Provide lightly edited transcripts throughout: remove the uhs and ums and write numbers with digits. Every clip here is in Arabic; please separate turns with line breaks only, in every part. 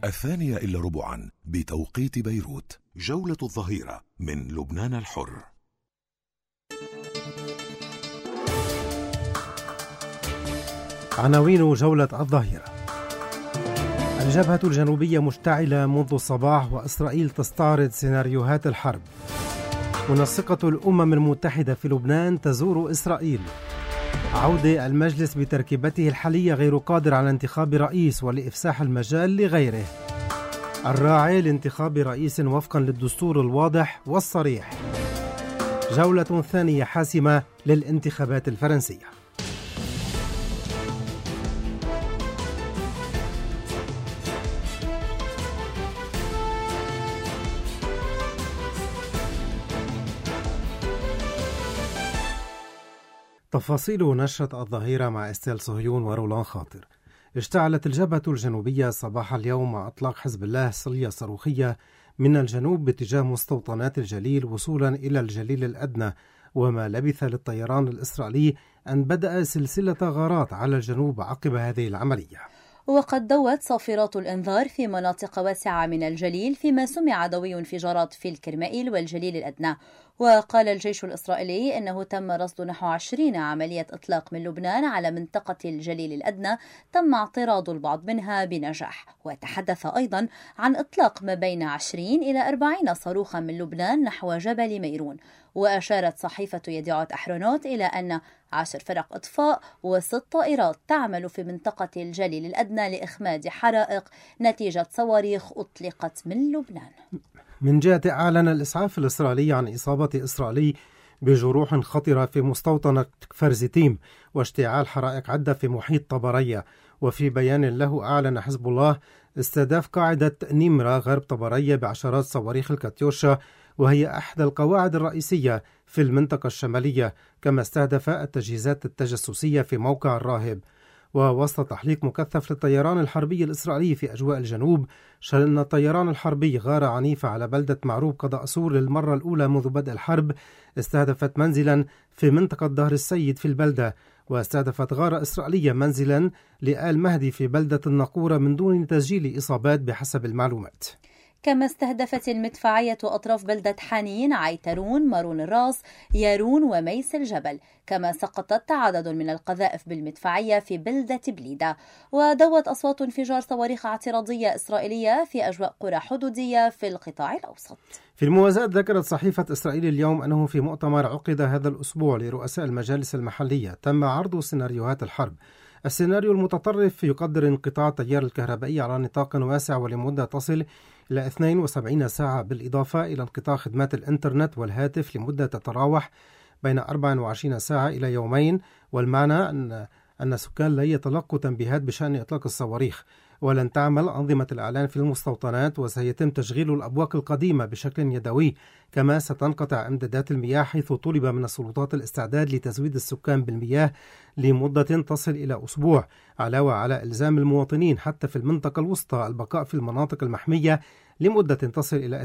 2:45 بتوقيت بيروت. جولة الظهيرة من لبنان الحر.
عناوين جولة الظهيرة. الجبهة الجنوبية مشتعلة منذ الصباح وإسرائيل تستعرض سيناريوهات الحرب. منسقة الأمم المتحدة في لبنان تزور إسرائيل. عودة المجلس بتركيبته الحالية غير قادر على انتخاب رئيس ولإفساح المجال لغيره. الراعي لانتخاب رئيس وفقا للدستور الواضح والصريح. جولة ثانية حاسمة للانتخابات الفرنسية. تفاصيل نشرة الظهيرة مع استيل صهيون ورولان خاطر. اشتعلت الجبهة الجنوبية صباح اليوم مع إطلاق حزب الله صلية صاروخية من الجنوب باتجاه مستوطنات الجليل وصولا إلى الجليل الأدنى، وما لبث للطيران الإسرائيلي أن بدأ سلسلة غارات على الجنوب عقب هذه العملية.
وقد دوت صافرات الإنذار في مناطق واسعة من الجليل، فيما سمع دوي انفجارات في الكرمائيل والجليل الأدنى. وقال الجيش الإسرائيلي إنه تم رصد نحو 20 عملية إطلاق من لبنان على منطقة الجليل الأدنى، تم اعتراض البعض منها بنجاح. وتحدث أيضا عن إطلاق ما بين 20 إلى 40 صاروخا من لبنان نحو جبل ميرون. وأشارت صحيفة يديعوت أحرونوت إلى أن 10 فرق إطفاء و6 طائرات تعمل في منطقة الجليل الأدنى لإخماد حرائق نتيجة صواريخ أطلقت من لبنان.
من جهة أعلن الإسعاف الإسرائيلي عن إصابة إسرائيلي بجروح خطرة في مستوطنة كفر زيتيم واشتعال حرائق عدة في محيط طبرية. وفي بيان له أعلن حزب الله استهداف قاعدة نيمرا غرب طبرية بعشرات صواريخ الكاتيوشا، وهي أحد القواعد الرئيسية في المنطقة الشمالية، كما استهدف التجهيزات التجسسية في موقع الراهب. ووسط تحليق مكثف للطيران الحربي الإسرائيلي في أجواء الجنوب، شن الطيران الحربي غارة عنيفة على بلدة معروب قضاء سور للمرة الأولى منذ بدء الحرب، استهدفت منزلا في منطقة دهر السيد في البلدة، واستهدفت غارة إسرائيلية منزلا لآل مهدي في بلدة الناقورة من دون تسجيل إصابات بحسب المعلومات.
كما استهدفت المدفعية أطراف بلدة حانين، عيترون، مارون الراس، يارون وميس الجبل. كما سقطت عدد من القذائف بالمدفعية في بلدة بليدة. ودوت أصوات انفجار صواريخ اعتراضية إسرائيلية في أجواء قرى حدودية في القطاع الأوسط.
في الموازاة ذكرت صحيفة إسرائيل اليوم أنه في مؤتمر عقد هذا الأسبوع لرؤساء المجالس المحلية تم عرض سيناريوهات الحرب. السيناريو المتطرف يقدر انقطاع التيار الكهربائي على نطاق واسع ولمدة تصل إلى 72 ساعة، بالإضافة إلى انقطاع خدمات الإنترنت والهاتف لمدة تتراوح بين 24 ساعة إلى يومين. والمعنى أن السكان لا يتلقوا تنبيهات بشأن إطلاق الصواريخ، ولن تعمل أنظمة الإعلان في المستوطنات، وسيتم تشغيل الأبواق القديمة بشكل يدوي. كما ستنقطع إمدادات المياه، حيث طلب من السلطات الاستعداد لتزويد السكان بالمياه لمدة تصل إلى أسبوع، علاوة على إلزام المواطنين حتى في المنطقة الوسطى البقاء في المناطق المحمية لمدة تصل إلى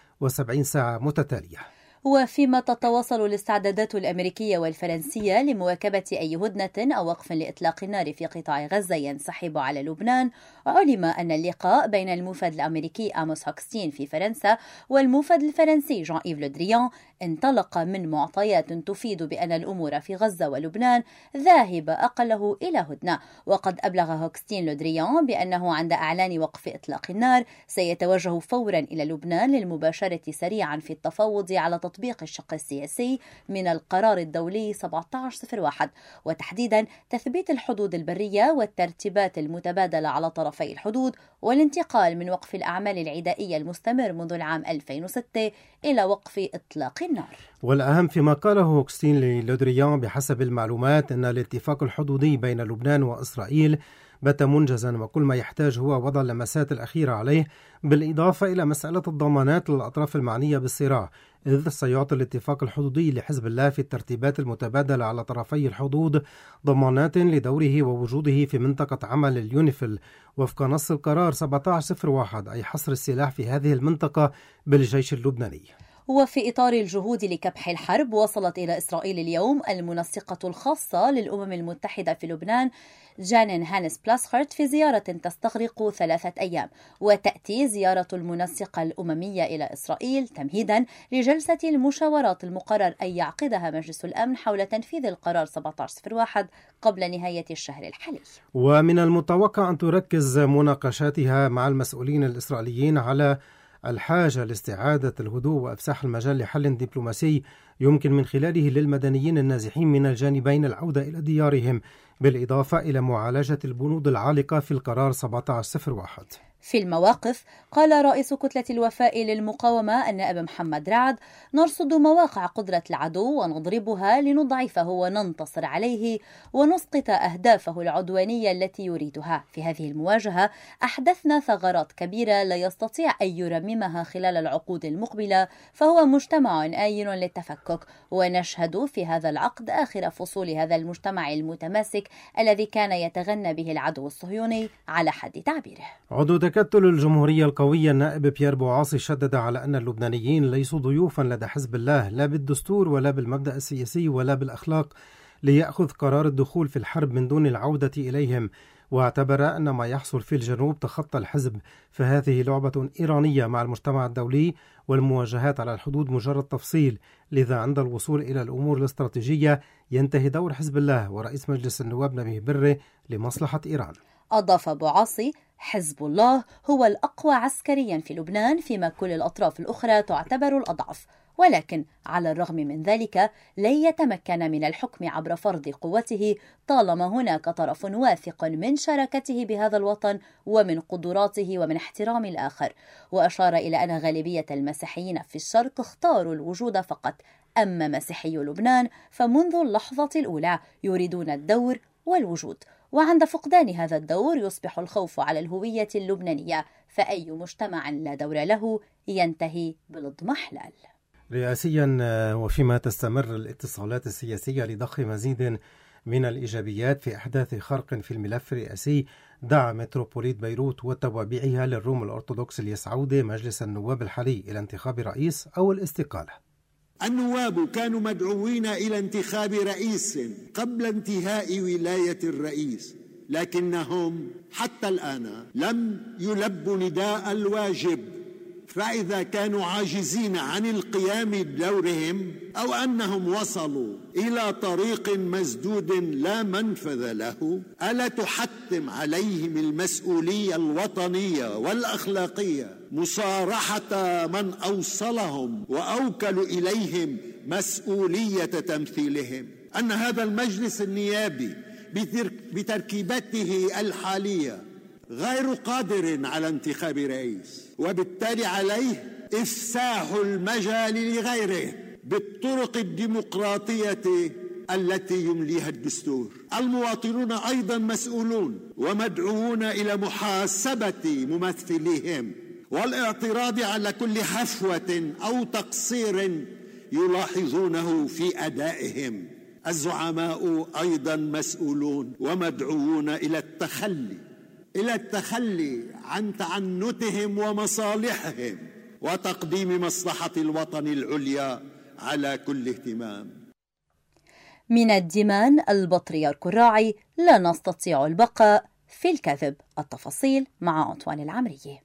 72 ساعة متتالية.
وفيما تتواصل الاستعدادات الأمريكية والفرنسية لمواكبة أي هدنة أو وقف لإطلاق النار في قطاع غزة ينسحب على لبنان، علم أن اللقاء بين الموفد الأمريكي آموس هوكستين في فرنسا والموفد الفرنسي جان إيف لو دريان انطلق من معطيات تفيد بأن الأمور في غزة ولبنان ذاهبة أقله إلى هدنة. وقد أبلغ هوكستين لو دريان بأنه عند إعلان وقف إطلاق النار سيتوجه فورا إلى لبنان للمباشرة سريعا في التفاوض على تطبيق الشق السياسي من القرار الدولي 1701، وتحديدا تثبيت الحدود البرية والترتيبات المتبادلة على طرفي الحدود، والانتقال من وقف الأعمال العدائية المستمر منذ العام 2006 إلى وقف إطلاق النار.
والأهم فيما قاله هوكستين للودريان بحسب المعلومات أن الاتفاق الحدودي بين لبنان وإسرائيل بات منجزا، وكل ما يحتاج هو وضع اللمسات الأخيرة عليه، بالإضافة إلى مسألة الضمانات للأطراف المعنية بالصراع، إذ سيعطي الاتفاق الحدودي لحزب الله في الترتيبات المتبادلة على طرفي الحدود ضمانات لدوره ووجوده في منطقة عمل اليونيفيل وفق نص القرار 1701، أي حصر السلاح في هذه المنطقة بالجيش اللبناني.
وفي إطار الجهود لكبح الحرب، وصلت إلى إسرائيل اليوم المنسقة الخاصة للأمم المتحدة في لبنان جانين هانس بلاسخرت في زيارة تستغرق 3 أيام، وتأتي زيارة المنسقة الأممية إلى إسرائيل تمهيدا لجلسة المشاورات المقرر أن يعقدها مجلس الأمن حول تنفيذ القرار 1701 قبل نهاية الشهر الحالي.
ومن المتوقع أن تركز مناقشاتها مع المسؤولين الإسرائيليين على الحاجة لاستعادة الهدوء وإفساح المجال لحل دبلوماسي يمكن من خلاله للمدنيين النازحين من الجانبين العودة إلى ديارهم، بالإضافة إلى معالجة البنود العالقة في القرار 1701.
في المواقف، قال رئيس كتلة الوفاء للمقاومة النائب محمد رعد: نرصد مواقع قدرة العدو ونضربها لنضعفه وننتصر عليه ونسقط أهدافه العدوانية التي يريدها. في هذه المواجهة أحدثنا ثغرات كبيرة لا يستطيع أن يرممها خلال العقود المقبلة، فهو مجتمع آين للتفكك، ونشهد في هذا العقد آخر فصول هذا المجتمع المتماسك الذي كان يتغنى به العدو الصهيوني على حد تعبيره.
عضو تكتل الجمهورية القوية النائب بيير بوعاصي شدد على أن اللبنانيين ليسوا ضيوفا لدى حزب الله، لا بالدستور ولا بالمبدأ السياسي ولا بالأخلاق، ليأخذ قرار الدخول في الحرب من دون العودة إليهم، واعتبر أن ما يحصل في الجنوب تخطى الحزب، فهذه لعبة إيرانية مع المجتمع الدولي، والمواجهات على الحدود مجرد تفصيل، لذا عند الوصول إلى الأمور الاستراتيجية ينتهي دور حزب الله ورئيس مجلس النواب نبيه بري لمصلحة إيران.
أضاف بوعاصي: حزب الله هو الأقوى عسكريا في لبنان، فيما كل الأطراف الأخرى تعتبر الأضعف، ولكن على الرغم من ذلك لن يتمكن من الحكم عبر فرض قوته طالما هناك طرف واثق من شراكته بهذا الوطن ومن قدراته ومن احترام الآخر. وأشار إلى أن غالبية المسيحيين في الشرق اختاروا الوجود فقط، أما مسيحي لبنان فمنذ اللحظة الأولى يريدون الدور والوجود، وعند فقدان هذا الدور يصبح الخوف على الهوية اللبنانية، فأي مجتمع لا دور له ينتهي بالاضمحلال.
رئاسيا، وفيما تستمر الاتصالات السياسية لضخ مزيد من الإيجابيات في أحداث خرق في الملف الرئاسي، دعا متروبوليت بيروت وتوابعها للروم الأرثوذكس ليسعود مجلس النواب الحالي إلى انتخاب رئيس أو الاستقالة.
النواب كانوا مدعوين إلى انتخاب رئيس قبل انتهاء ولاية الرئيس، لكنهم حتى الآن لم يلبوا نداء الواجب، فإذا كانوا عاجزين عن القيام بدورهم أو أنهم وصلوا إلى طريق مسدود لا منفذ له، ألا تحتم عليهم المسؤولية الوطنية والأخلاقية مصارحة من أوصلهم وأوكلوا إليهم مسؤولية تمثيلهم؟ أن هذا المجلس النيابي بتركيبته الحالية غير قادر على انتخاب رئيس، وبالتالي عليه إفساح المجال لغيره بالطرق الديمقراطية التي يمليها الدستور. المواطنون أيضا مسؤولون ومدعوون إلى محاسبة ممثليهم والاعتراض على كل هفوة أو تقصير يلاحظونه في أدائهم. الزعماء أيضا مسؤولون ومدعوون إلى التخلي عن تعنتهم ومصالحهم وتقديم مصلحة الوطن العليا على كل اهتمام.
من الديمان البطريرك الراعي: لا نستطيع البقاء في الكذب. التفاصيل مع أنطوان العمري.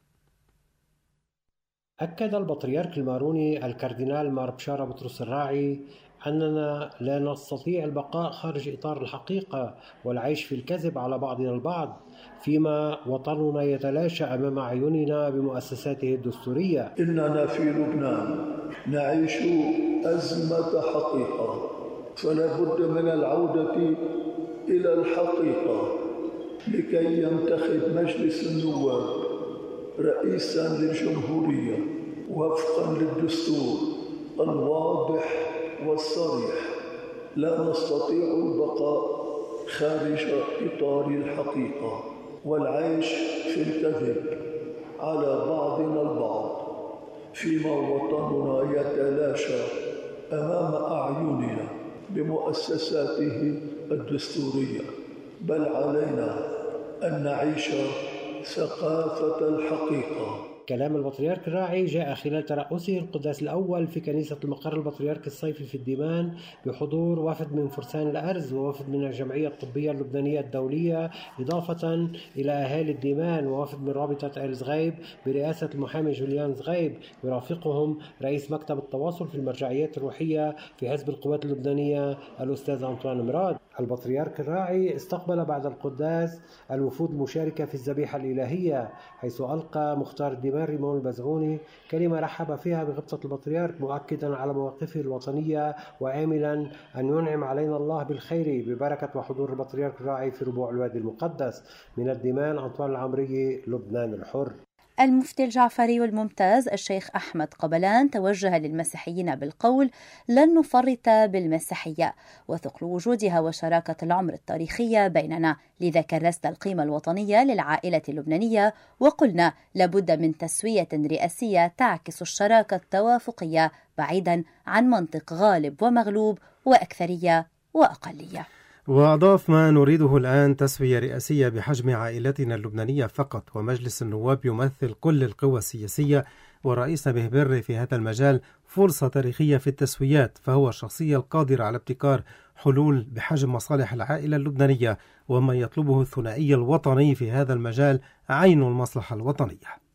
أكد البطريرك الماروني الكاردينال مار بشارة بطرس الراعي أننا لا نستطيع البقاء خارج إطار الحقيقة والعيش في الكذب على بعضنا البعض، فيما وطننا يتلاشى أمام أعيننا بمؤسساته الدستورية.
إننا في لبنان نعيش أزمة حقيقة، فلا بد من العودة إلى الحقيقة لكي ينتخب مجلس النواب رئيسا للجمهورية وفقا للدستور الواضح والصريح. لا نستطيع البقاء خارج إطار الحقيقة والعيش في الكذب على بعضنا البعض، فيما وطننا يتلاشى أمام أعيننا بمؤسساته الدستورية. بل علينا أن نعيش ثقافة الحقيقة.
كلام البطريرك الراعي جاء خلال ترأسه القداس الأول في كنيسة المقر البطريرك الصيفي في الديمان بحضور وفد من فرسان الأرز ووفد من الجمعية الطبية اللبنانية الدولية، إضافة إلى أهالي الديمان ووفد من رابطة آل زغيب برئاسة المحامي جوليان زغيب، يرافقهم رئيس مكتب التواصل في المرجعيات الروحية في حزب القوات اللبنانية الأستاذ أنطوان مراد. البطريرك الراعي استقبل بعد القداس الوفود المشاركة في الذبيحة الإلهية، حيث ألقى مختار الديمان ريمون البزغوني كلمة رحب فيها بغبطة البطريرك، مؤكدا على مواقفه الوطنية وآملا أن ينعم علينا الله بالخير ببركة وحضور البطريرك الراعي في ربوع الوادي المقدس. من الديمان أنطوان العمري، لبنان الحر.
المفتي الجعفري الممتاز الشيخ أحمد قبلان توجه للمسيحيين بالقول: لن نفرط بالمسيحية، وثقل وجودها وشراكة العمر التاريخية بيننا، لذا كرسنا القيمة الوطنية للعائلة اللبنانية وقلنا لابد من تسوية رئاسية تعكس الشراكة التوافقية بعيدا عن منطق غالب ومغلوب وأكثرية وأقلية.
وأضاف: ما نريده الآن تسوية رئاسية بحجم عائلتنا اللبنانية فقط، ومجلس النواب يمثل كل القوى السياسية، ورئيس نبيه بري في هذا المجال فرصة تاريخية في التسويات، فهو الشخصية القادرة على ابتكار حلول بحجم مصالح العائلة اللبنانية، وما يطلبه الثنائي الوطني في هذا المجال عين المصلحة الوطنية.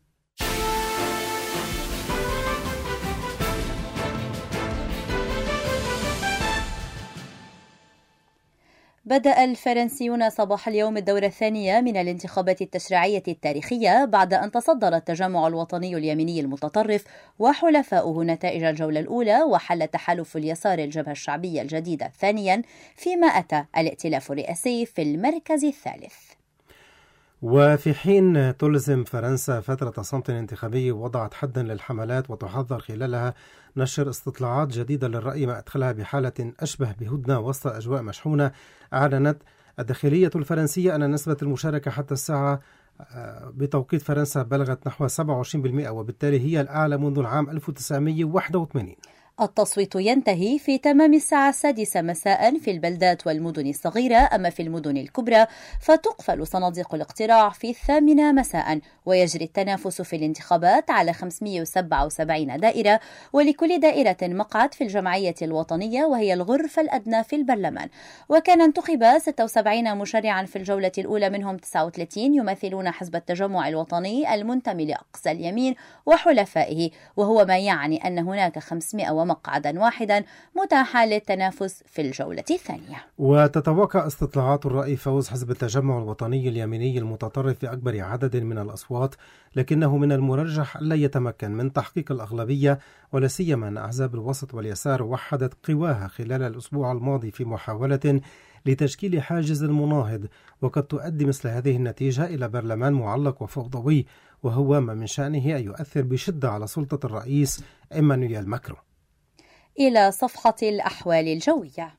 بدأ الفرنسيون صباح اليوم الدورة الثانية من الانتخابات التشريعية التاريخية بعد أن تصدر التجمع الوطني اليميني المتطرف وحلفاؤه نتائج الجولة الأولى، وحل تحالف اليسار الجبهة الشعبية الجديدة ثانيا، فيما أتى الائتلاف الرئاسي في المركز الثالث.
وفي حين تلزم فرنسا فترة صمت انتخابي وضعت حدا للحملات وتحذر خلالها نشر استطلاعات جديدة للرأي ما أدخلها بحالة أشبه بهدنة وسط أجواء مشحونة، أعلنت الداخلية الفرنسية أن نسبة المشاركة حتى الساعة بتوقيت فرنسا بلغت نحو 27%، وبالتالي هي الأعلى منذ العام 1981.
التصويت ينتهي في تمام الساعة 6 مساء في البلدات والمدن الصغيرة، أما في المدن الكبرى فتقفل صناديق الاقتراع في 8 مساء، ويجري التنافس في الانتخابات على 577 دائرة، ولكل دائرة مقعد في الجمعية الوطنية وهي الغرفة الأدنى في البرلمان. وكان انتخب 76 مشرعا في الجولة الأولى، منهم 39 يمثلون حزب التجمع الوطني المنتمي لأقصى اليمين وحلفائه، وهو ما يعني أن هناك 500 مقعدا واحدا متاحا للتنافس في الجولة الثانية.
وتتوقع استطلاعات الرأي فوز حزب التجمع الوطني اليميني المتطرف في أكبر عدد من الأصوات، لكنه من المرجح ألا يتمكن من تحقيق الأغلبية، ولا سيما أن أحزاب الوسط واليسار وحدت قواها خلال الأسبوع الماضي في محاولة لتشكيل حاجز مناهض، وقد تؤدي مثل هذه النتيجة إلى برلمان معلق وفوضوي، وهو ما من شأنه أن يؤثر بشدة على سلطة الرئيس إيمانويل ماكرون.
إلى صفحة الأحوال الجوية.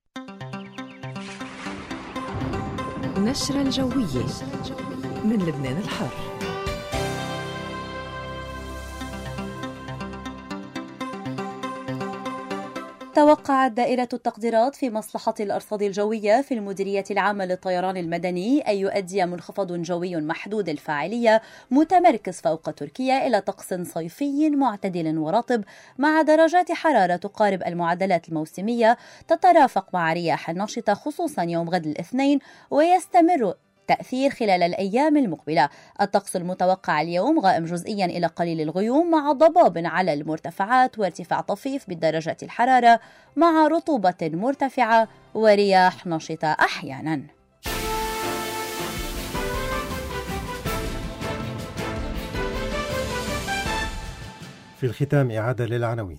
نشرة الجوية من لبنان الحر.
توقعت دائرة التقديرات في مصلحة الأرصاد الجوية في المديرية العامة للطيران المدني أن يؤدي منخفض جوي محدود الفاعلية متمركز فوق تركيا إلى طقس صيفي معتدل ورطب، مع درجات حرارة تقارب المعدلات الموسمية، تترافق مع رياح نشطة خصوصا يوم غد الاثنين، ويستمر تأثير خلال الأيام المقبلة. الطقس المتوقع اليوم غائم جزئيا إلى قليل الغيوم، مع ضباب على المرتفعات وارتفاع طفيف بدرجات الحرارة، مع رطوبة مرتفعة ورياح نشطة أحيانا.
في الختام إعادة للعناوين.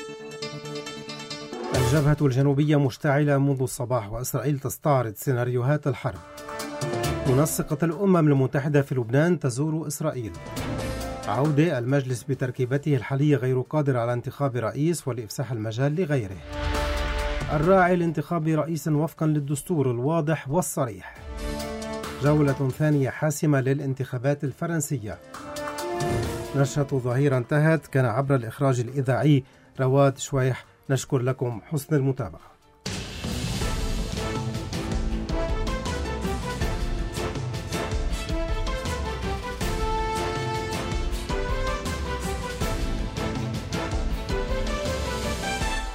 الجبهة الجنوبية مشتعلة منذ الصباح، وإسرائيل تستعرض سيناريوهات الحرب. منسقة الأمم المتحدة في لبنان تزور إسرائيل. عودة المجلس بتركيبته الحالية غير قادر على انتخاب رئيس ولإفساح المجال لغيره. الراعي لانتخاب رئيس وفقا للدستور الواضح والصريح. جولة ثانية حاسمة للانتخابات الفرنسية. نشرة الظهيرة انتهت. كان عبر الإخراج الإذاعي رواد شويح. نشكر لكم حسن المتابعة.